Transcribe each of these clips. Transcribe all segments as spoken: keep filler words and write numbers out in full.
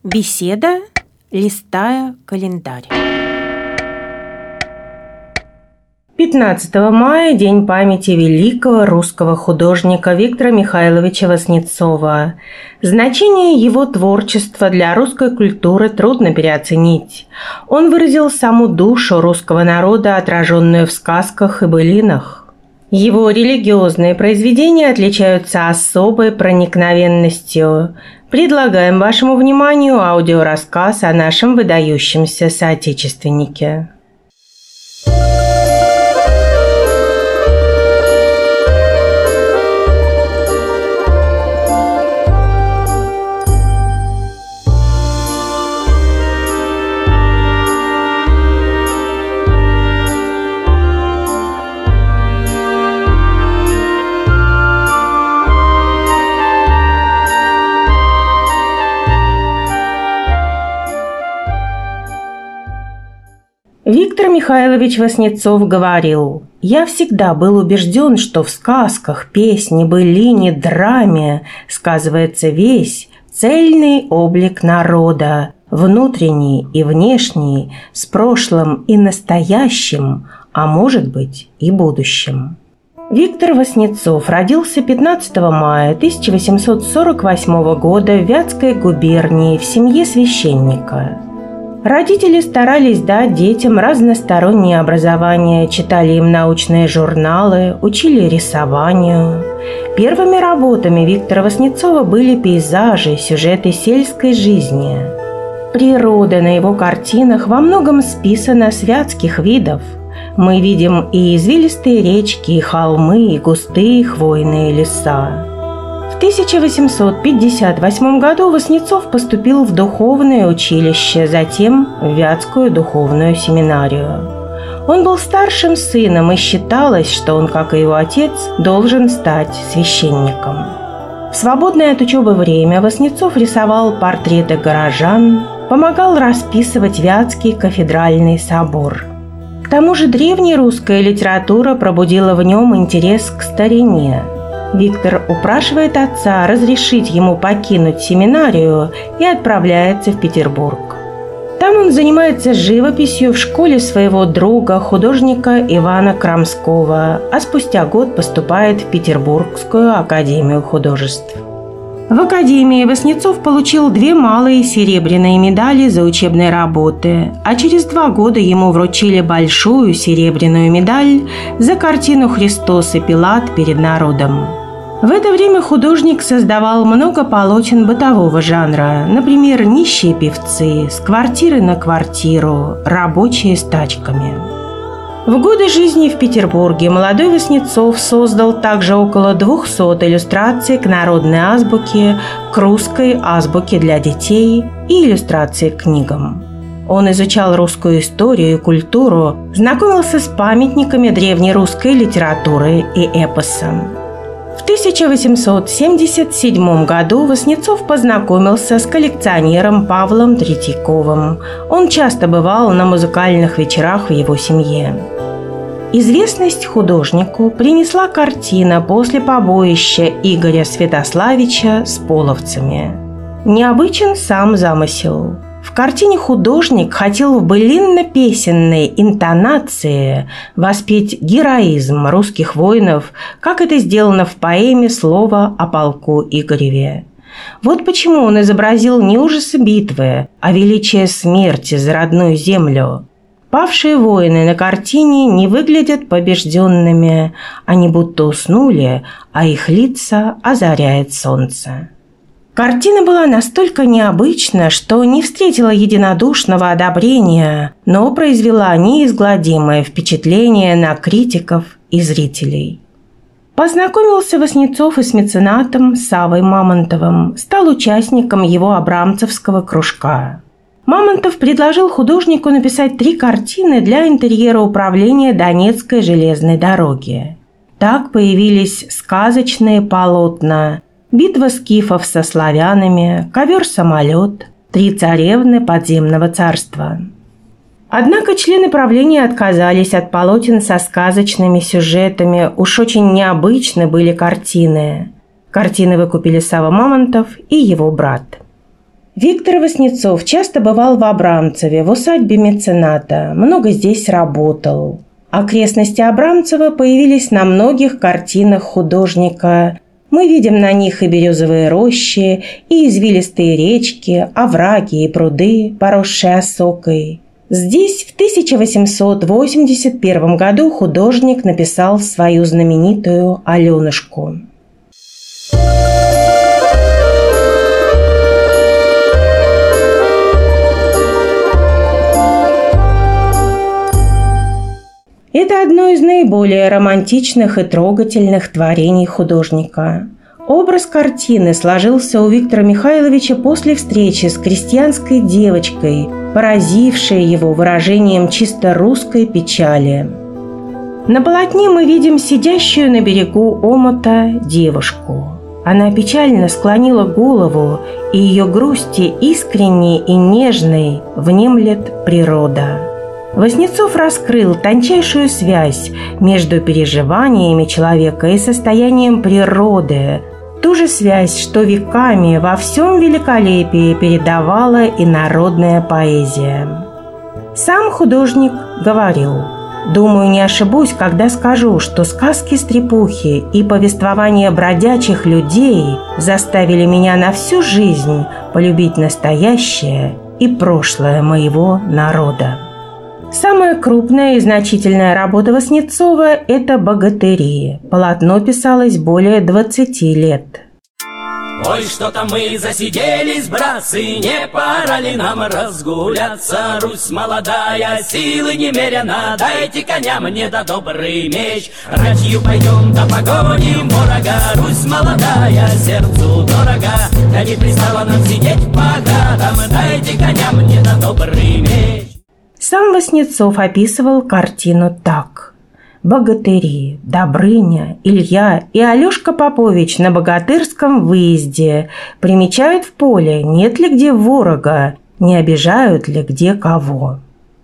Беседа, листая календарь. пятнадцатого мая – День памяти великого русского художника Виктора Михайловича Васнецова. Значение его творчества для русской культуры трудно переоценить. Он выразил саму душу русского народа, отраженную в сказках и былинах. Его религиозные произведения отличаются особой проникновенностью. Предлагаем вашему вниманию аудиорассказ о нашем выдающемся соотечественнике. Виктор Михайлович Васнецов говорил: «Я всегда был убежден, что в сказках, песне, былине, драме сказывается весь цельный облик народа, внутренний и внешний, с прошлым и настоящим, а может быть и будущим». Виктор Васнецов родился пятнадцатого мая тысяча восемьсот сорок восьмого года в Вятской губернии в семье священника. Родители старались дать детям разностороннее образование, читали им научные журналы, учили рисованию. Первыми работами Виктора Васнецова были пейзажи, сюжеты сельской жизни. Природа на его картинах во многом списана с вятских видов. Мы видим и извилистые речки, и холмы, и густые хвойные леса. В тысяча восемьсот пятьдесят восьмом году Васнецов поступил в духовное училище, затем в Вятскую духовную семинарию. Он был старшим сыном, и считалось, что он, как и его отец, должен стать священником. В свободное от учебы время Васнецов рисовал портреты горожан, помогал расписывать Вятский кафедральный собор. К тому же древнерусская литература пробудила в нем интерес к старине. Виктор упрашивает отца разрешить ему покинуть семинарию и отправляется в Петербург. Там он занимается живописью в школе своего друга, художника Ивана Крамского, а спустя год поступает в Петербургскую академию художеств. В академии Васнецов получил две малые серебряные медали за учебные работы, а через два года ему вручили большую серебряную медаль за картину «Христос и Пилат перед народом». В это время художник создавал много полотен бытового жанра, например, «Нищие певцы», «С квартиры на квартиру», «Рабочие с тачками». В годы жизни в Петербурге молодой Васнецов создал также около двухсот иллюстраций к народной азбуке, к русской азбуке для детей и иллюстрации к книгам. Он изучал русскую историю и культуру, знакомился с памятниками древнерусской литературы и эпоса. В тысяча восемьсот семьдесят седьмом году Васнецов познакомился с коллекционером Павлом Третьяковым. Он часто бывал на музыкальных вечерах в его семье. Известность художнику принесла картина после побоища Игоря Святославича с половцами. Необычен сам замысел. В картине художник хотел в былинно-песенной интонации воспеть героизм русских воинов, как это сделано в поэме «Слово о полку Игореве». Вот почему он изобразил не ужасы битвы, а величие смерти за родную землю. Павшие воины на картине не выглядят побежденными, они будто уснули, а их лица озаряет солнце. Картина была настолько необычна, что не встретила единодушного одобрения, но произвела неизгладимое впечатление на критиков и зрителей. Познакомился Васнецов и с меценатом Саввой Мамонтовым, стал участником его абрамцевского кружка. Мамонтов предложил художнику написать три картины для интерьера управления Донецкой железной дороги. Так появились сказочные полотна: «Битва скифов со славянами», «Ковер-самолет», «Три царевны подземного царства». Однако члены правления отказались от полотен со сказочными сюжетами, уж очень необычны были картины. Картины выкупили Савва Мамонтов и его брат. Виктор Васнецов часто бывал в Абрамцеве, в усадьбе мецената, много здесь работал. Окрестности Абрамцева появились на многих картинах художника. Мы видим на них и березовые рощи, и извилистые речки, овраги и пруды, поросшие осокой. Здесь в тысяча восемьсот восемьдесят первом году художник написал свою знаменитую «Аленушку». Это одно из наиболее романтичных и трогательных творений художника. Образ картины сложился у Виктора Михайловича после встречи с крестьянской девочкой, поразившей его выражением чисто русской печали. На полотне мы видим сидящую на берегу омута девушку. Она печально склонила голову, и ее грусти искренней и нежной внемлет природа. Васнецов раскрыл тончайшую связь между переживаниями человека и состоянием природы, ту же связь, что веками во всем великолепии передавала и народная поэзия. Сам художник говорил: «Думаю, не ошибусь, когда скажу, что сказки-стрепухи и повествования бродячих людей заставили меня на всю жизнь полюбить настоящее и прошлое моего народа». Самая крупная и значительная работа Васнецова – это «Богатыри». Полотно писалось более двадцати лет. Ой, что-то мы засиделись, братцы, не пора ли нам разгуляться? Русь молодая, силы немерено, дайте коня мне да добрый меч. Ратью пойдем да погоним ворога, Русь молодая, сердцу дорога. Да не пристало нам сидеть по гадам, дайте коня мне да добрый меч. Сам Васнецов описывал картину так. «Богатыри, Добрыня, Илья и Алешка Попович на богатырском выезде примечают в поле, нет ли где ворога, не обижают ли где кого».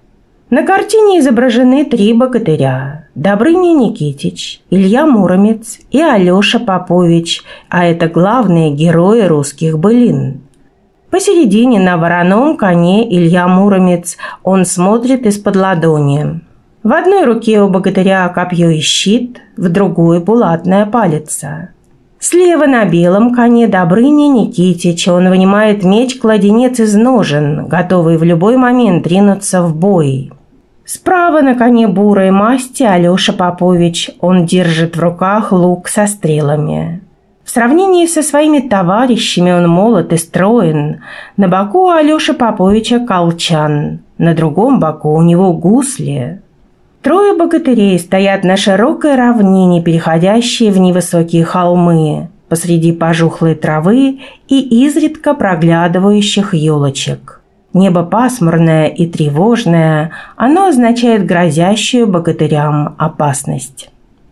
На картине изображены три богатыря – Добрыня Никитич, Илья Муромец и Алеша Попович, а это главные герои русских былин. Посередине на вороном коне Илья Муромец, он смотрит из-под ладони. В одной руке у богатыря копье и щит, в другой булатная палица. Слева на белом коне Добрыня Никитич, он вынимает меч-кладенец из ножен, готовый в любой момент ринуться в бой. Справа на коне бурой масти Алеша Попович, он держит в руках лук со стрелами. В сравнении со своими товарищами он молод и строен. На боку у Алеши Поповича колчан, на другом боку у него гусли. Трое богатырей стоят на широкой равнине, переходящей в невысокие холмы, посреди пожухлой травы и изредка проглядывающих елочек. Небо пасмурное и тревожное, оно означает грозящую богатырям опасность.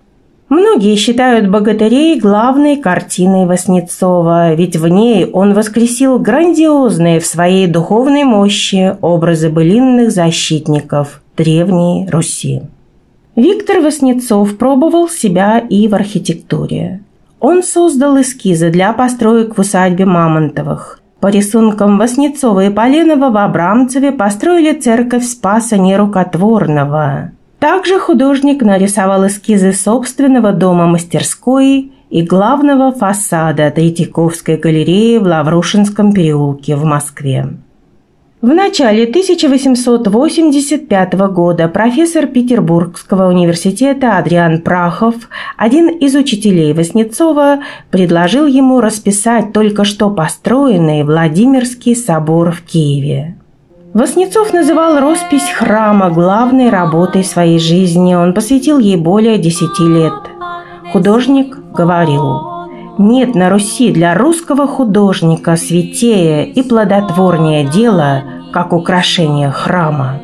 Многие считают «Богатырей» главной картиной Васнецова, ведь в ней он воскресил грандиозные в своей духовной мощи образы былинных защитников Древней Руси. Виктор Васнецов пробовал себя и в архитектуре. Он создал эскизы для построек в усадьбе Мамонтовых. По рисункам Васнецова и Поленова в Абрамцеве построили церковь Спаса Нерукотворного. Также художник нарисовал эскизы собственного дома-мастерской и главного фасада Третьяковской галереи в Лаврушинском переулке в Москве. В начале тысяча восемьсот восемьдесят пятого года профессор Петербургского университета Адриан Прахов, один из учителей Васнецова, предложил ему расписать только что построенный Владимирский собор в Киеве. Васнецов называл роспись храма главной работой своей жизни. Он посвятил ей более десяти лет. Художник говорил: «Нет на Руси для русского художника святее и плодотворнее дела, как украшение храма».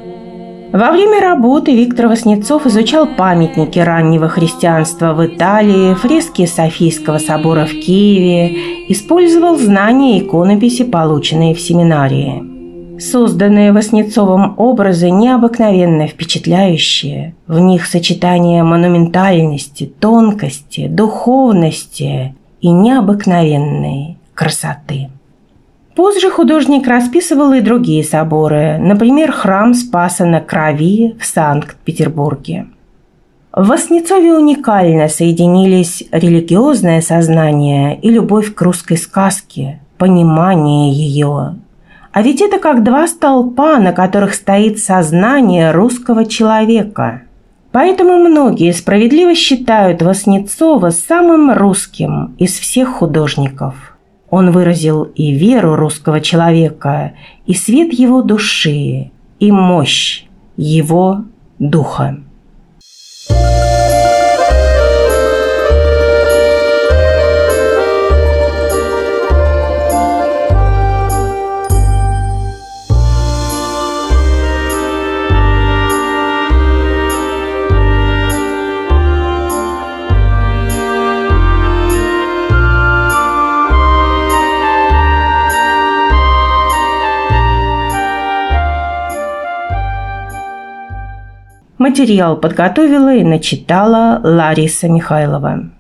Во время работы Виктор Васнецов изучал памятники раннего христианства в Италии, фрески Софийского собора в Киеве, использовал знания иконописи, полученные в семинарии. Созданные Васнецовым образы необыкновенно впечатляющие. В них сочетание монументальности, тонкости, духовности и необыкновенной красоты. Позже художник расписывал и другие соборы, например, храм Спаса на Крови в Санкт-Петербурге. В Васнецове уникально соединились религиозное сознание и любовь к русской сказке, понимание ее. А ведь это как два столпа, на которых стоит сознание русского человека. Поэтому многие справедливо считают Васнецова самым русским из всех художников. Он выразил и веру русского человека, и свет его души, и мощь его духа. Материал подготовила и начитала Лариса Михайлова.